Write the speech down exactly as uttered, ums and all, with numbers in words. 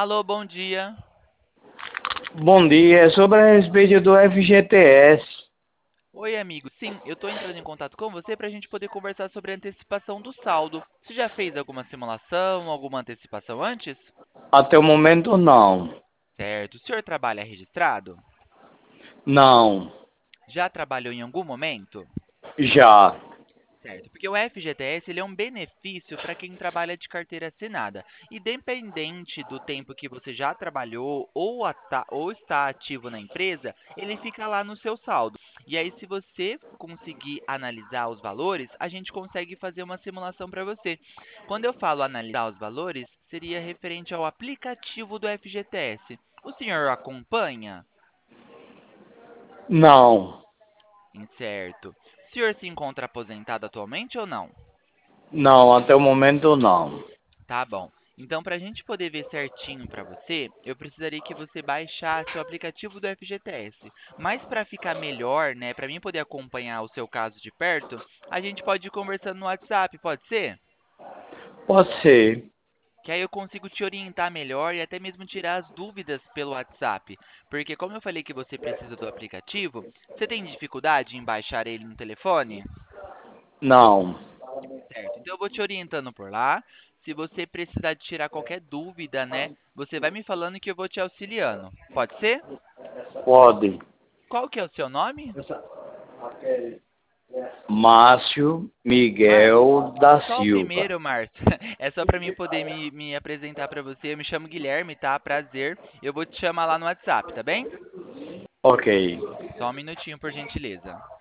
Alô, bom dia. Bom dia, é sobre a respeito do F G T S. Oi, amigo. Sim, eu estou entrando em contato com você para a gente poder conversar sobre a antecipação do saldo. Você já fez alguma simulação, alguma antecipação antes? Até o momento, não. Certo. O senhor trabalha registrado? Não, Já trabalhou em algum momento? já. Certo, porque o F G T S ele é um benefício para quem trabalha de carteira assinada. Independente do tempo que você já trabalhou ou, ata- ou está ativo na empresa, ele fica lá no seu saldo. E aí, se você conseguir analisar os valores, a gente consegue fazer uma simulação para você. Quando eu falo analisar os valores, seria referente ao aplicativo do F G T S. O senhor acompanha? Não, Certo. O senhor se encontra aposentado atualmente ou não? não, até o momento, não. Tá bom. Então, para a gente poder ver certinho para você, eu precisaria que você baixasse o aplicativo do F G T S. Mas para ficar melhor, né, para mim poder acompanhar o seu caso de perto, a gente pode ir conversando no WhatsApp, pode ser? Pode ser. Que aí eu consigo te orientar melhor e até mesmo tirar as dúvidas pelo WhatsApp. Porque como eu falei que você precisa do aplicativo, você tem dificuldade em baixar ele no telefone? Não, Certo. Então eu vou te orientando por lá. Se você precisar de tirar qualquer dúvida, né, você vai me falando que eu vou te auxiliando. Pode ser? pode. Qual que é o seu nome? Márcio Márcio. Miguel da Só o Silva. primeiro, Márcio. É só para mim poder me, me apresentar para você. Eu me chamo Guilherme, tá? Prazer. Eu vou te chamar lá no WhatsApp, tá bem? Ok. Só um minutinho, por gentileza.